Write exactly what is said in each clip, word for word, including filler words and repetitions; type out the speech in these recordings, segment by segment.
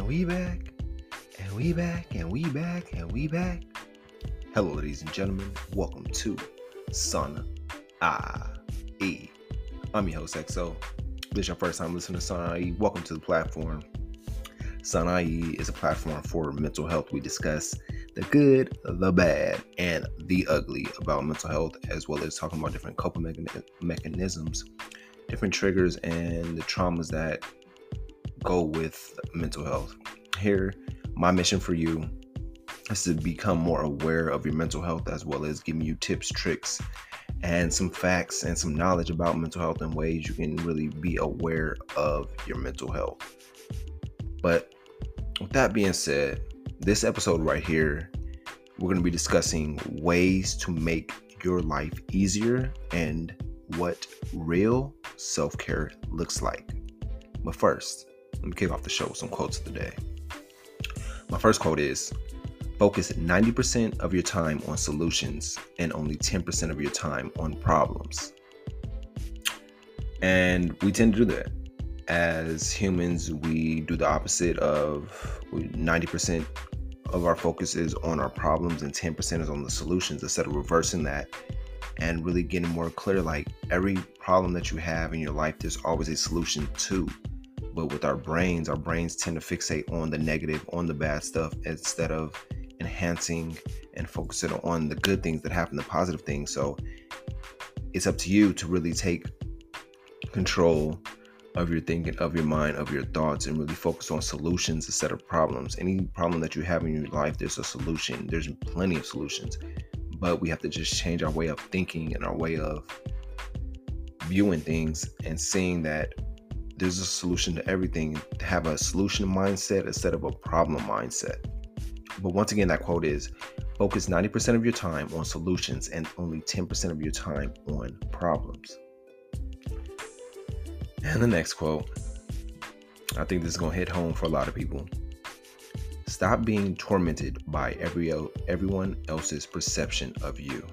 And we back, and we back, and we back, and we back. Hello, ladies and gentlemen. Welcome to Son I E. I'm your host, X O. If this is your first time listening to Son I E, welcome to the platform. Son I E is a platform for mental health. We discuss the good, the bad, and the ugly about mental health, as well as talking about different coping mechan- mechanisms, different triggers, and the traumas that go with mental health. Here, my mission for you is to become more aware of your mental health, as well as giving you tips, tricks, and some facts and some knowledge about mental health and ways you can really be aware of your mental health. But with that being said, this episode right here, we're going to be discussing ways to make your life easier and what real self-care looks like. But first, let me kick off the show with some quotes of the day. My first quote is, focus ninety percent of your time on solutions and only ten percent of your time on problems. And we tend to do that. As humans, we do the opposite of ninety percent of our focus is on our problems and ten percent is on the solutions, instead of reversing that and really getting more clear, like every problem that you have in your life, there's always a solution to. But with our brains, our brains tend to fixate on the negative, on the bad stuff, instead of enhancing and focusing on the good things that happen, the positive things. So it's up to you to really take control of your thinking, of your mind, of your thoughts, and really focus on solutions instead of problems. Any problem that you have in your life, there's a solution. There's plenty of solutions, but we have to just change our way of thinking and our way of viewing things and seeing that there's a solution to everything, to have a solution mindset instead of a problem mindset. But once again, that quote is, focus ninety percent of your time on solutions and only ten percent of your time on problems. And the next quote, I think this is going to hit home for a lot of people. Stop being tormented by every everyone else's perception of you.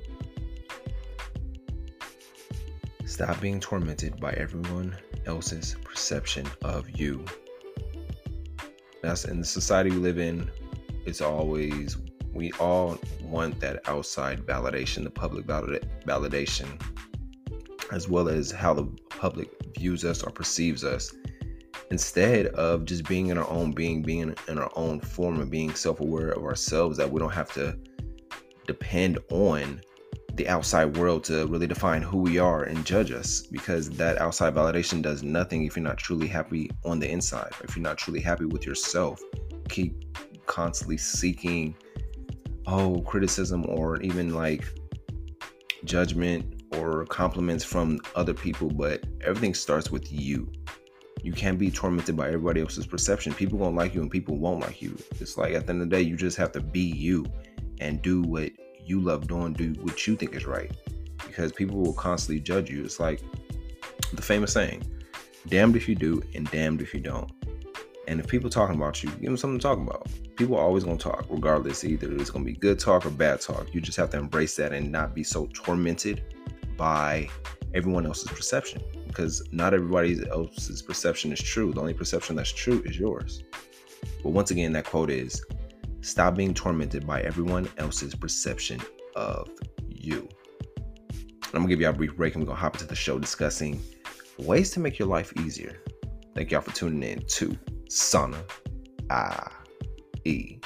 Stop being tormented by everyone else's perception of you. That's in the society we live in. It's always, we all want that outside validation, the public validation, as well as how the public views us or perceives us, instead of just being in our own being, being in our own form, and being self-aware of ourselves, that we don't have to depend on the outside world to really define who we are and judge us, because that outside validation does nothing if you're not truly happy on the inside. If you're not truly happy with yourself, keep constantly seeking oh criticism or even like judgment or compliments from other people, but everything starts with you. You can't be tormented by everybody else's perception. People won't like you and people won't like you. It's like at the end of the day, you just have to be you and do what you love doing, do what you think is right, because people will constantly judge you. It's like the famous saying, damned if you do and damned if you don't. And if people talking about you, give them something to talk about. People are always going to talk, regardless. Either it's going to be good talk or bad talk. You just have to embrace that and not be so tormented by everyone else's perception, because not everybody else's perception is true. The only perception that's true is yours. But once again, that quote is, stop being tormented by everyone else's perception of you. I'm going to give you a brief break and we're going to hop into the show discussing ways to make your life easier. Thank y'all for tuning in to Son I E.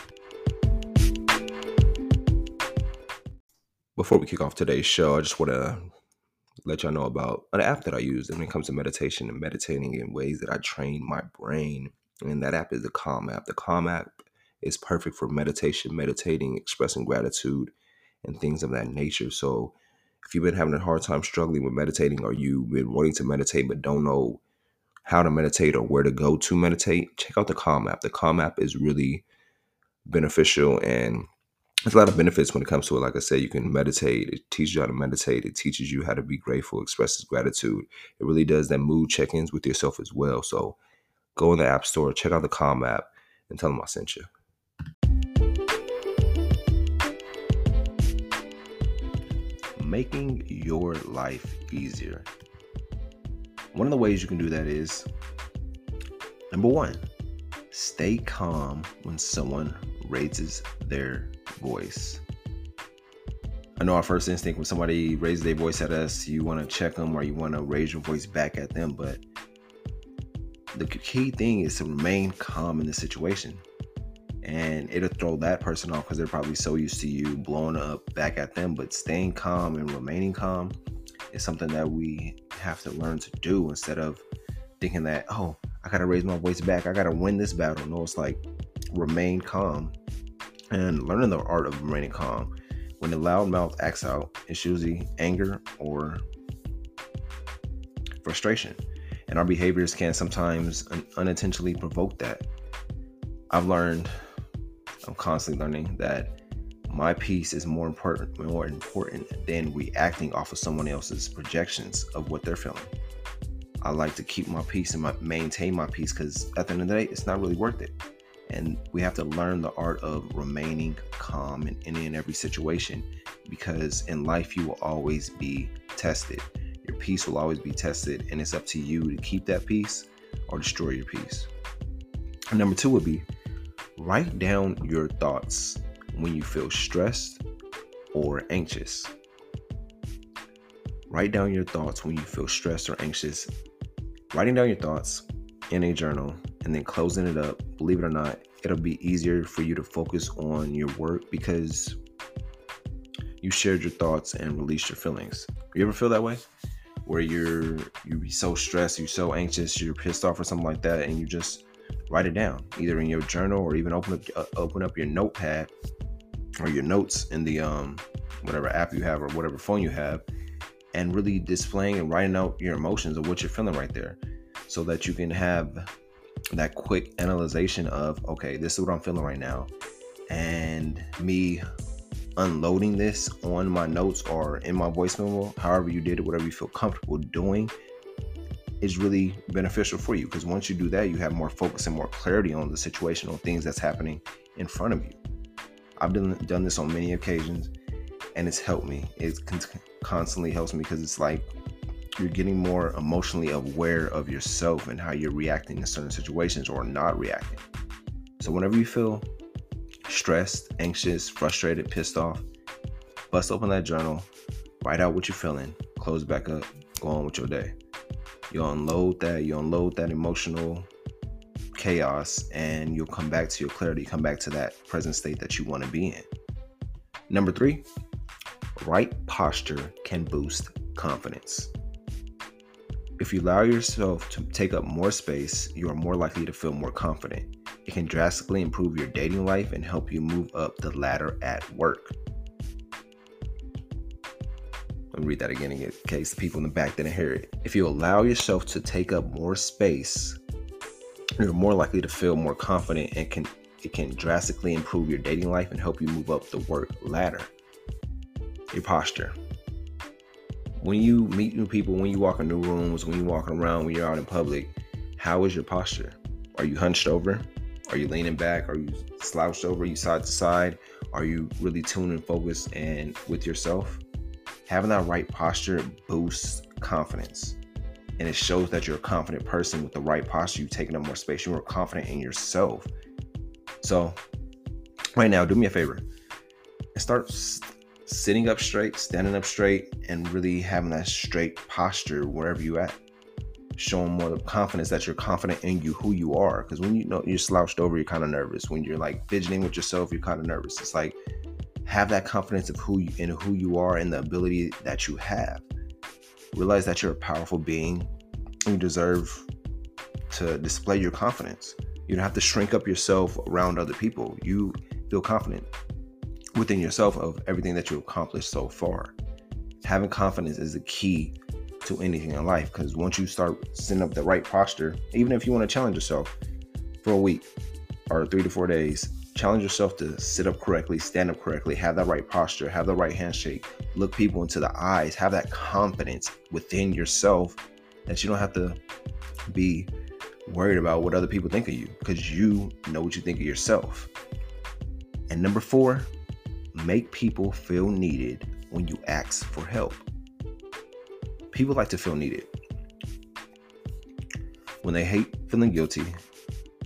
Before we kick off today's show, I just want to let y'all know about an app that I use when it comes to meditation and meditating in ways that I train my brain. And that app is the Calm app. The Calm app is perfect for meditation, meditating, expressing gratitude, and things of that nature. So if you've been having a hard time struggling with meditating, or you've been wanting to meditate but don't know how to meditate or where to go to meditate, check out the Calm app. The Calm app is really beneficial, and there's a lot of benefits when it comes to it. Like I said, you can meditate. It teaches you how to meditate. It teaches you how to be grateful, expresses gratitude. It really does that mood check-ins with yourself as well. So go in the App Store, check out the Calm app, and tell them I sent you. Making your life easier. One of the ways you can do that is, number one, Stay calm when someone raises their voice. I know our first instinct when somebody raises their voice at us, you want to check them or you want to raise your voice back at them. But the key thing is to remain calm in the situation. And it'll throw that person off because they're probably so used to you blowing up back at them. But staying calm and remaining calm is something that we have to learn to do instead of thinking that, oh, I got to raise my voice back. I got to win this battle. No, it's like remain calm and learning the art of remaining calm. When the loud mouth acts out, it's usually anger or frustration. And our behaviors can sometimes un- unintentionally provoke that. I've learned, I'm constantly learning that my peace is more important, more important than reacting off of someone else's projections of what they're feeling. I like to keep my peace and my, maintain my peace because at the end of the day, it's not really worth it. And we have to learn the art of remaining calm in any and every situation, because in life you will always be tested. Your peace will always be tested, and it's up to you to keep that peace or destroy your peace. And number two would be write down your thoughts when you feel stressed or anxious. Write down your thoughts when you feel stressed or anxious. Writing down your thoughts in a journal and then closing it up, believe it or not, it'll be easier for you to focus on your work because you shared your thoughts and released your feelings. You ever feel that way? Where you're you be so stressed, you're so anxious, you're pissed off or something like that, and you just write it down, either in your journal or even open up uh, open up your notepad or your notes in the um whatever app you have or whatever phone you have, and really displaying and writing out your emotions of what you're feeling right there, so that you can have that quick analyzation of, okay, this is what I'm feeling right now, and me unloading this on my notes or in my voice memo, however you did it, whatever you feel comfortable doing, is really beneficial for you, because once you do that, you have more focus and more clarity on the situation, on things that's happening in front of you. I've done, done this on many occasions, and it's helped me. It constantly helps me because it's like you're getting more emotionally aware of yourself and how you're reacting in certain situations or not reacting. So whenever you feel stressed, anxious, frustrated, pissed off, bust open that journal, write out what you're feeling, close back up, go on with your day. You'll unload that, you unload that emotional chaos, and you'll come back to your clarity, come back to that present state that you want to be in. Number three, right posture can boost confidence. If you allow yourself to take up more space, you are more likely to feel more confident. It can drastically improve your dating life and help you move up the ladder at work. Let me read that again in case the people in the back didn't hear it. If you allow yourself to take up more space, you're more likely to feel more confident, and can it can drastically improve your dating life and help you move up the work ladder. Your posture. When you meet new people, when you walk in new rooms, when you're walking around, when you're out in public, how is your posture? Are you hunched over? Are you leaning back? Are you slouched over? Are you side to side? Are you really tuned and focused and with yourself? Having that right posture boosts confidence. And it shows that you're a confident person with the right posture. You've taken up more space. You're confident in yourself. So right now, do me a favor and start sitting up straight, standing up straight, and really having that straight posture wherever you're at. Showing more confidence that you're confident in you, who you are. Because when you know you're slouched over, you're kind of nervous. When you're like fidgeting with yourself, you're kind of nervous. It's like, have that confidence of who you in who you are and the ability that you have. Realize that you're a powerful being. You deserve to display your confidence. You don't have to shrink up yourself around other people. You feel confident within yourself of everything that you've accomplished so far. Having confidence is the key to anything in life, because once you start setting up the right posture, even if you want to challenge yourself for a week or three to four days, challenge yourself to sit up correctly, stand up correctly, have that right posture, have the right handshake, look people into the eyes, have that confidence within yourself that you don't have to be worried about what other people think of you, because you know what you think of yourself. And number four, make people feel needed when you ask for help. People like to feel needed. When they hate feeling guilty,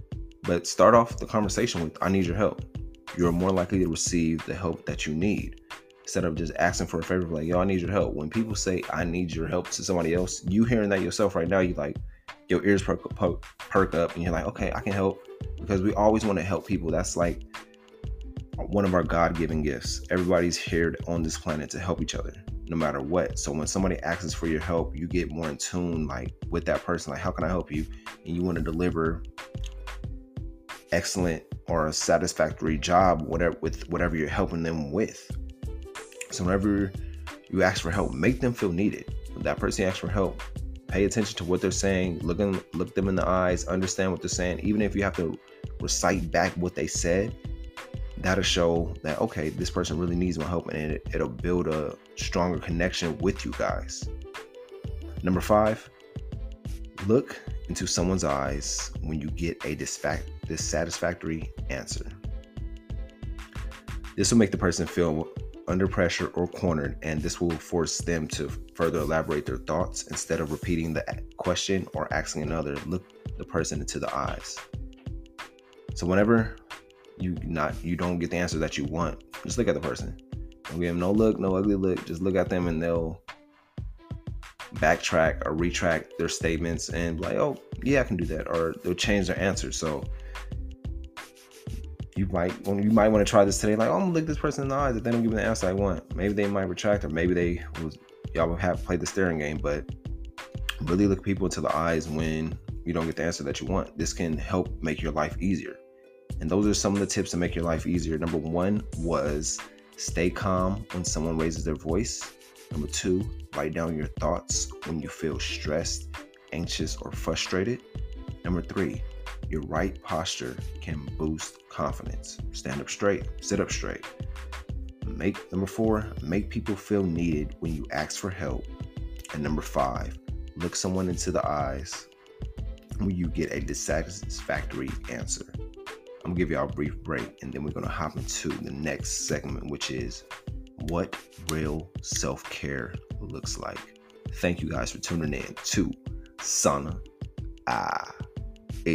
But start off the conversation with, I need your help. You're more likely to receive the help that you need. Instead of just asking for a favor, like, yo, I need your help. When people say, I need your help to somebody else, you hearing that yourself right now, you like, your ears perk, perk, perk up and you're like, okay, I can help. Because we always want to help people. That's like one of our God-given gifts. Everybody's here on this planet to help each other, no matter what. So when somebody asks for your help, you get more in tune, like, with that person. Like, how can I help you? And you want to deliver excellent or a satisfactory job, whatever with whatever you're helping them with. So whenever you ask for help, make them feel needed. When that person asks for help, pay attention to what they're saying. Look them, look them in the eyes. Understand what they're saying. Even if you have to recite back what they said, that'll show that, okay, this person really needs my help, and it, it'll build a stronger connection with you guys. Number five, look into someone's eyes when you get a disfa- dissatisfactory answer. This will make the person feel under pressure or cornered, and this will force them to further elaborate their thoughts. Instead of repeating the question or asking another, look the person into the eyes. So whenever you not you don't get the answer that you want, just look at the person. Don't give them no look, no ugly look. Just look at them, and they'll backtrack or retract their statements and be like, oh yeah, I can do that, or they'll change their answer. So you might you might want to try this today. Like, oh, I'm gonna look this person in the eyes. If they don't give me the answer I want, maybe they might retract, or maybe they was y'all will have played the staring game. But really look people into the eyes when you don't get the answer that you want. This can help make your life easier. And those are some of the tips to make your life easier. Number one was stay calm when someone raises their voice. Number two, write down your thoughts when you feel stressed, anxious, or frustrated. Number three, your right posture can boost confidence. Stand up straight, sit up straight. Make number four, make people feel needed when you ask for help. And number five, look someone into the eyes when you get a dissatisfactory answer. I'm gonna give y'all a brief break, and then we're gonna hop into the next segment, which is what real self-care looks like. Thank you guys for tuning in to Sana I A.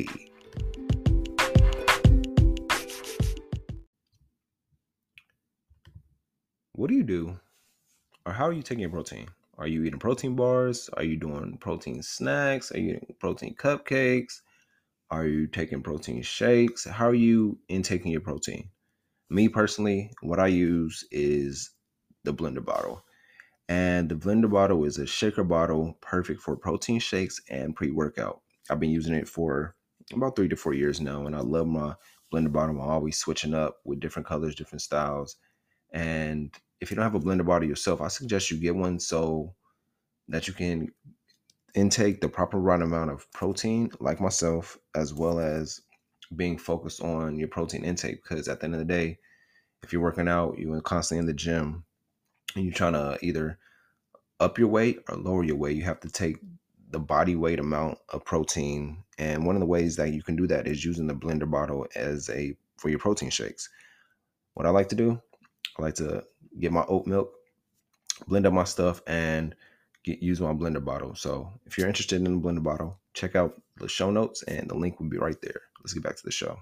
What do you do, or how are you taking your protein? Are you eating protein bars? Are you doing protein snacks? Are you eating protein cupcakes? Are you taking protein shakes? How are you intaking your protein? Me personally, what I use is the blender bottle. And the blender bottle is a shaker bottle, perfect for protein shakes and pre-workout. I've been using it for about three to four years now, and I love my blender bottle. I'm always switching up with different colors, different styles. And if you don't have a blender bottle yourself, I suggest you get one so that you can intake the proper right amount of protein, like myself, as well as being focused on your protein intake. Because at the end of the day, if you're working out, you're constantly in the gym, and you're trying to either up your weight or lower your weight, you have to take the body weight amount of protein. And one of the ways that you can do that is using the blender bottle as a for your protein shakes. What I like to do, I like to get my oat milk, blend up my stuff, and get use my blender bottle. So if you're interested in the blender bottle, check out the show notes, and the link will be right there. Let's get back to the show.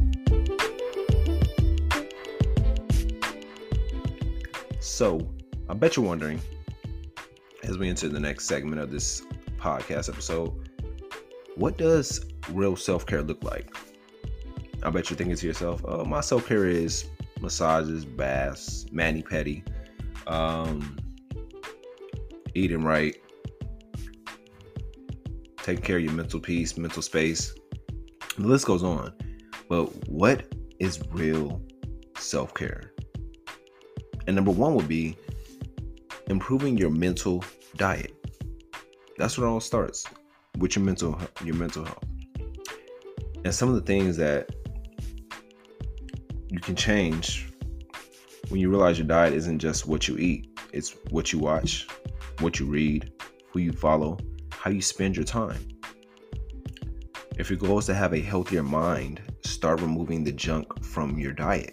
So I bet you're wondering, as we enter the next segment of this podcast episode, what does real self-care look like? I bet you're thinking to yourself, oh, my self-care is massages, baths, mani-pedi, um, eating right, taking care of your mental peace, mental space. The list goes on. But what is real self-care? And number one would be improving your mental diet. That's where it all starts, with your mental your mental health. And some of the things that you can change when you realize your diet isn't just what you eat, it's what you watch, what you read, who you follow, how you spend your time. If your goal is to have a healthier mind, start removing the junk from your diet.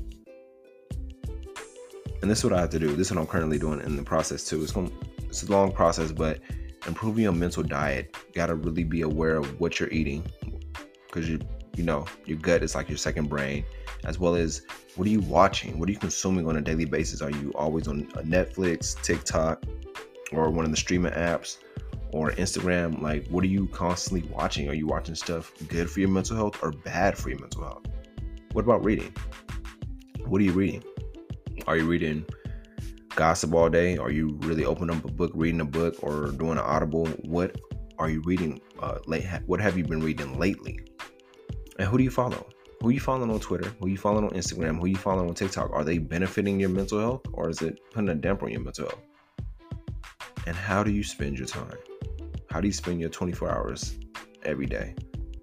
And this is what I have to do. This is what I'm currently doing in the process too. It's going, it's a long process, but improving your mental diet, you gotta really be aware of what you're eating, because you You know, your gut is like your second brain, as well as what are you watching? What are you consuming on a daily basis? Are you always on a Netflix, TikTok, or one of the streaming apps, or Instagram? Like, what are you constantly watching? Are you watching stuff good for your mental health or bad for your mental health? What about reading? What are you reading? Are you reading gossip all day? Are you really opening up a book, reading a book, or doing an audible? What are you reading uh, late? What have you been reading lately? And who do you follow? Who you following on Twitter? Who you following on Instagram? Who you following on TikTok? Are they benefiting your mental health, or is it putting a damper on your mental health? And how do you spend your time? How do you spend your twenty-four hours every day?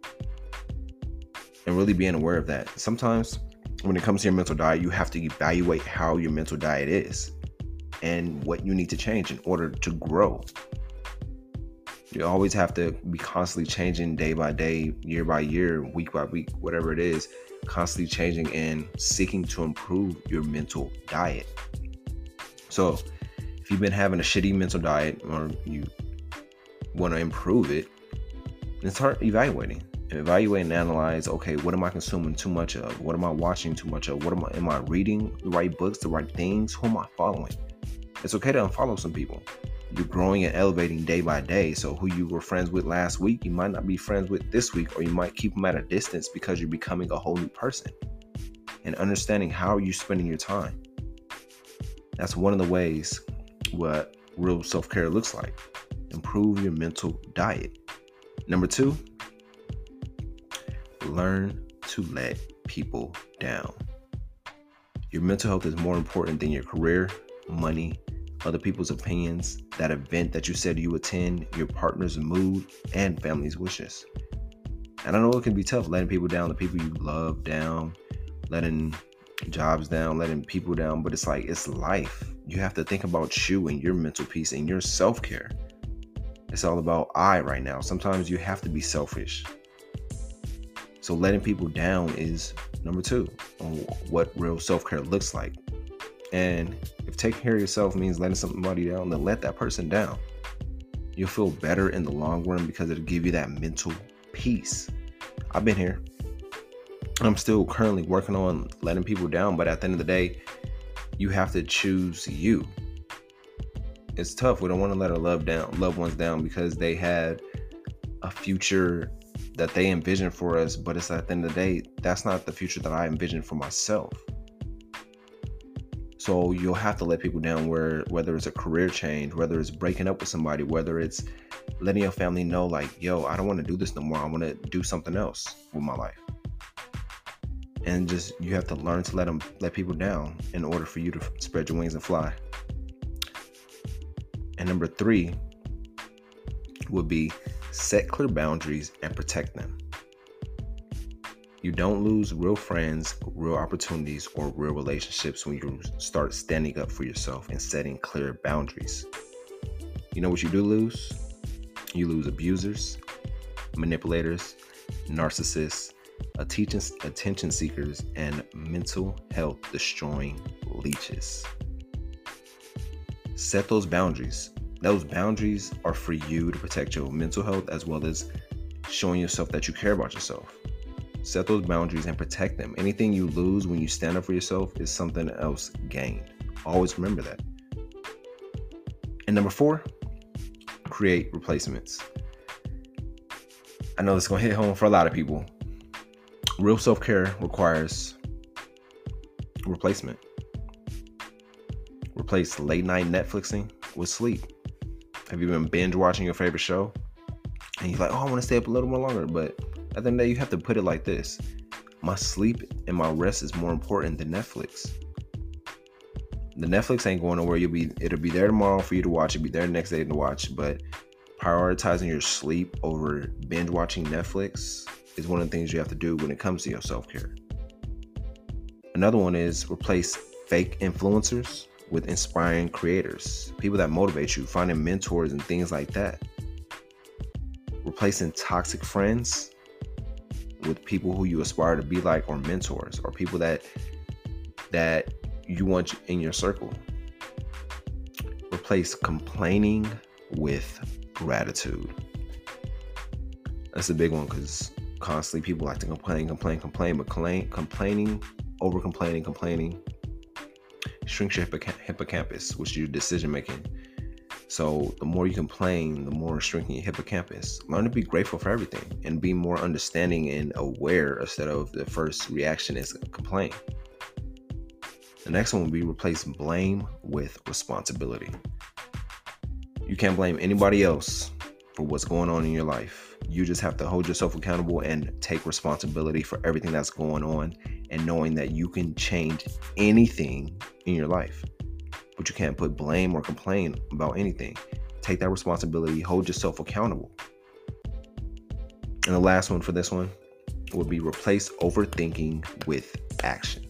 And really being aware of that. Sometimes when it comes to your mental diet, you have to evaluate how your mental diet is and what you need to change in order to grow. You always have to be constantly changing day by day, year by year, week by week, whatever it is, constantly changing and seeking to improve your mental diet. So if you've been having a shitty mental diet or you want to improve it, then start evaluating. Evaluate and analyze, okay, what am I consuming too much of? What am I watching too much of? What am I, am I reading the right books, the right things? Who am I following? It's okay to unfollow some people. You're growing and elevating day by day. So who you were friends with last week, you might not be friends with this week, or you might keep them at a distance because you're becoming a whole new person. And understanding how you're spending your time. That's one of the ways what real self-care looks like. Improve your mental diet. Number two, learn to let people down. Your mental health is more important than your career, money, other people's opinions, that event that you said you attend, your partner's mood, and family's wishes. And I know it can be tough letting people down, the people you love down, letting jobs down, letting people down, but it's like, it's life. You have to think about you and your mental peace and your self-care. It's all about I right now. Sometimes you have to be selfish. So letting people down is number two on what real self-care looks like. And if taking care of yourself means letting somebody down, then let that person down. You'll feel better in the long run because it'll give you that mental peace. I've been here. I'm still currently working on letting people down, but at the end of the day, you have to choose you. It's tough. We don't want to let our love down, loved ones down because they had a future that they envisioned for us, but it's at the end of the day, that's not the future that I envisioned for myself. So you'll have to let people down, where whether it's a career change, whether it's breaking up with somebody, whether it's letting your family know like, yo, I don't want to do this no more. I want to do something else with my life. And just, you have to learn to let them, let people down in order for you to spread your wings and fly. And number three would be set clear boundaries and protect them. You don't lose real friends, real opportunities, or real relationships when you start standing up for yourself and setting clear boundaries. You know what you do lose? You lose abusers, manipulators, narcissists, attention, attention seekers, and mental health destroying leeches. Set those boundaries. Those boundaries are for you to protect your mental health, as well as showing yourself that you care about yourself. Set those boundaries and protect them. Anything you lose when you stand up for yourself is something else gained. Always remember that. And number four, create replacements. I know this is going to hit home for a lot of people. Real self-care requires replacement. Replace late night Netflixing with sleep. Have you been binge watching your favorite show? And you're like, oh, I want to stay up a little more longer, but at the end of the day, you have to put it like this. My sleep and my rest is more important than Netflix. The Netflix ain't going nowhere. You'll be, it'll be there tomorrow for you to watch. It'll be there the next day to watch. But prioritizing your sleep over binge watching Netflix is one of the things you have to do when it comes to your self-care. Another one is replace fake influencers with inspiring creators. People that motivate you, finding mentors and things like that. Replacing toxic friends with people who you aspire to be like, or mentors, or people that that you want in your circle. Replace complaining with gratitude. That's a big one, because constantly people like to complain, complain, complain, but complain, complaining, over complaining, complaining shrinks your hippoc- hippocampus, which is your decision making. So the more you complain, the more shrinking your hippocampus. Learn to be grateful for everything and be more understanding and aware instead of the first reaction is complain. The next one will be replace blame with responsibility. You can't blame anybody else for what's going on in your life. You just have to hold yourself accountable and take responsibility for everything that's going on, and knowing that you can change anything in your life. But you can't put blame or complain about anything. Take that responsibility, hold yourself accountable. And the last one for this one would be replace overthinking with action.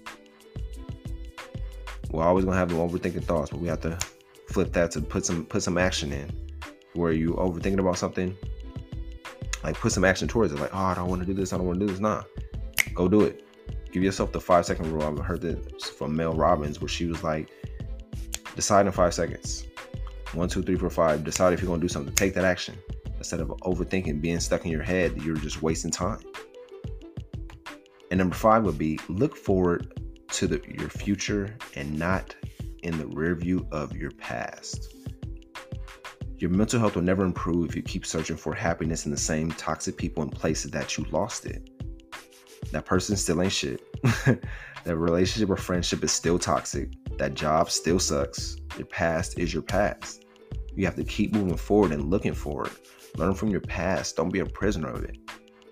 We're always gonna have the overthinking thoughts, but we have to flip that to put some put some action in. Where you overthinking about something, like put some action towards it. Like, oh, I don't want to do this, I don't want to do this. Nah, go do it. Give yourself the five second rule. I've heard this from Mel Robbins, where she was like, decide in five seconds. One, two, three, four, five. Decide if you're gonna do something. Take that action instead of overthinking, being stuck in your head. You're just wasting time. And number five would be look forward to the, your future and not in the rear view of your past. Your mental health will never improve if you keep searching for happiness in the same toxic people and places that you lost it. That person still ain't shit. That relationship or friendship is still toxic. That job still sucks. Your past is your past. You have to keep moving forward and looking forward. Learn from your past. Don't be a prisoner of it.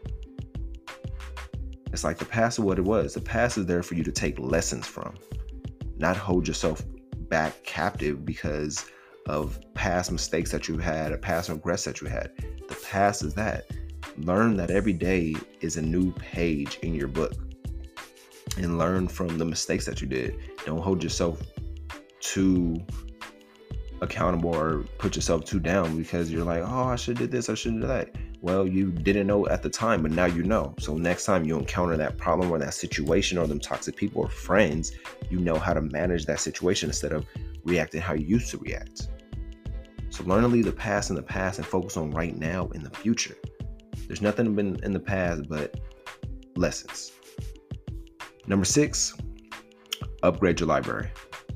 It's like the past is what it was. The past is there for you to take lessons from, not hold yourself back captive because of past mistakes that you had or past regrets that you had. The past is that. Learn that every day is a new page in your book, and learn from the mistakes that you did. Don't hold yourself too accountable or put yourself too down because you're like, oh, I should have did this, I should have did that. Well, you didn't know at the time, but now you know. So next time you encounter that problem or that situation or them toxic people or friends, you know how to manage that situation instead of reacting how you used to react. So learn to leave the past in the past and focus on right now in the future. There's nothing been in the past but lessons. Number six, upgrade your library.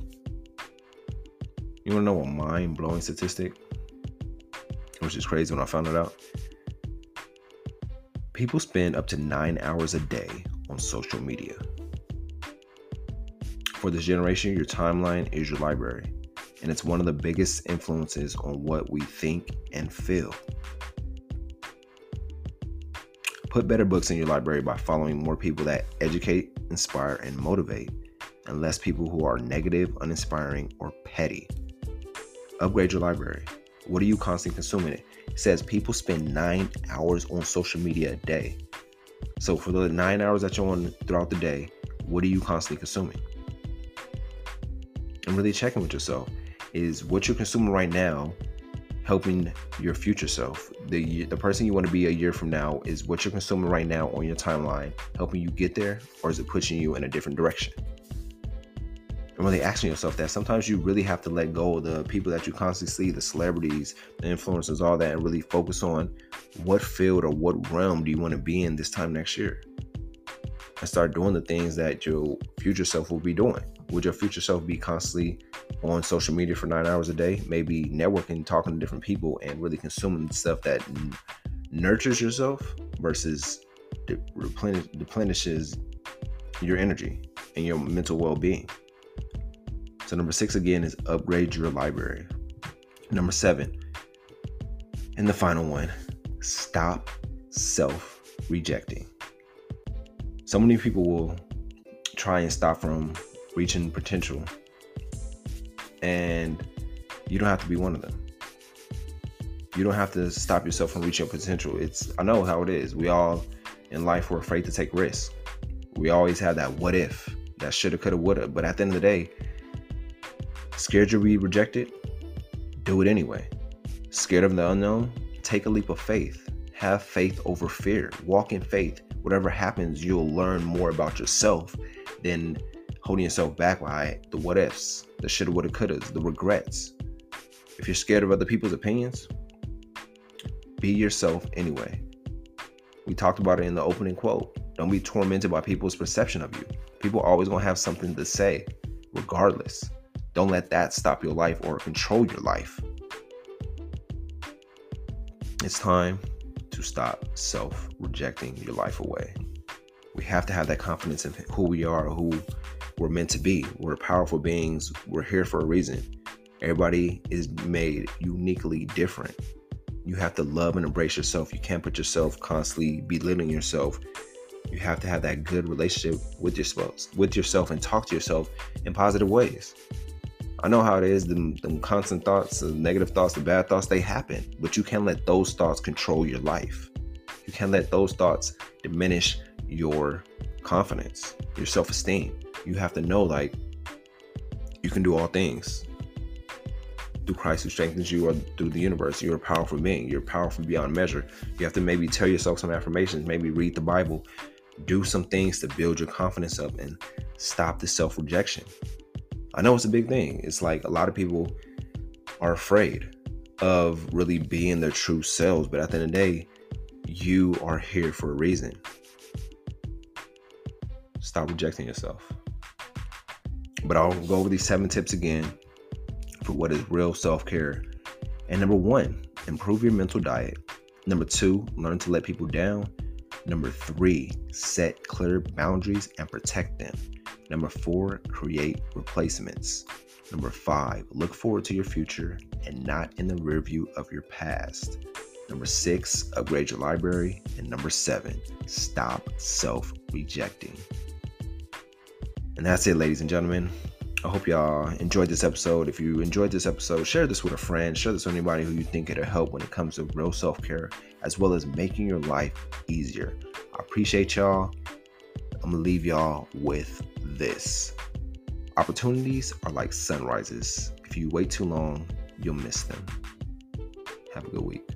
You want to know a mind-blowing statistic? Which is crazy when I found it out. People spend up to nine hours a day on social media. For this generation, your timeline is your library, and it's one of the biggest influences on what we think and feel. Put better books in your library by following more people that educate, inspire, and motivate, and less people who are negative, uninspiring, or petty. Upgrade your library. What are you constantly consuming? It says people spend nine hours on social media a day. So for the nine hours that you're on throughout the day, what are you constantly consuming? And really checking with yourself. Is what you're consuming right now helping your future self? The the person you want to be a year from now, is what you're consuming right now on your timeline helping you get there, or is it pushing you in a different direction? And really asking yourself that. Sometimes you really have to let go of the people that you constantly see, the celebrities, the influencers, all that, and really focus on what field or what realm do you want to be in this time next year, and start doing the things that your future self will be doing. Would your future self be constantly on social media for nine hours a day, maybe networking, talking to different people, and really consuming stuff that n- nurtures yourself versus de- replenish- replenishes your energy and your mental well-being? So number six, again, is upgrade your library. Number seven, and the final one, stop self-rejecting. So many people will try and stop from reaching potential, and you don't have to be one of them. You don't have to stop yourself from reaching your potential. It's, I know how it is. We all in life, we're afraid to take risks. We always have that what if, that shoulda, coulda, woulda. But at the end of the day, scared you'll be rejected? Do it anyway. Scared of the unknown? Take a leap of faith. Have faith over fear. Walk in faith. Whatever happens, you'll learn more about yourself than holding yourself back by the what ifs, the shoulda, woulda, couldas, the regrets. If you're scared of other people's opinions, be yourself anyway. We talked about it in the opening quote. Don't be tormented by people's perception of you. People are always going to have something to say, regardless. Don't let that stop your life or control your life. It's time to stop self-rejecting your life away. We have to have that confidence in who we are, who we're meant to be. We're powerful beings. We're here for a reason. Everybody is made uniquely different. You have to love and embrace yourself. You can't put yourself constantly belittling yourself. You have to have that good relationship with yourself, with yourself and talk to yourself in positive ways. I know how it is. Them, them constant thoughts, the negative thoughts, the bad thoughts, they happen. But you can't let those thoughts control your life. You can't let those thoughts diminish your confidence, your self-esteem. You have to know, like, you can do all things through Christ who strengthens you, or through the universe. You're a powerful being. You're powerful beyond measure. You have to maybe tell yourself some affirmations, maybe read the Bible, do some things to build your confidence up and stop the self-rejection. I know it's a big thing. It's like a lot of people are afraid of really being their true selves, but at the end of the day, you are here for a reason. Stop rejecting yourself. But I'll go over these seven tips again for what is real self-care. And number one, improve your mental diet. Number two, learn to let people down. Number three, set clear boundaries and protect them. Number four, create replacements. Number five, look forward to your future and not in the rear view of your past. Number six, upgrade your library. And number seven, stop self-rejecting. And that's it, ladies and gentlemen. I hope y'all enjoyed this episode. If you enjoyed this episode, share this with a friend. Share this with anybody who you think it'll help when it comes to real self-care, as well as making your life easier. I appreciate y'all. I'm going to leave y'all with this. Opportunities are like sunrises. If you wait too long, you'll miss them. Have a good week.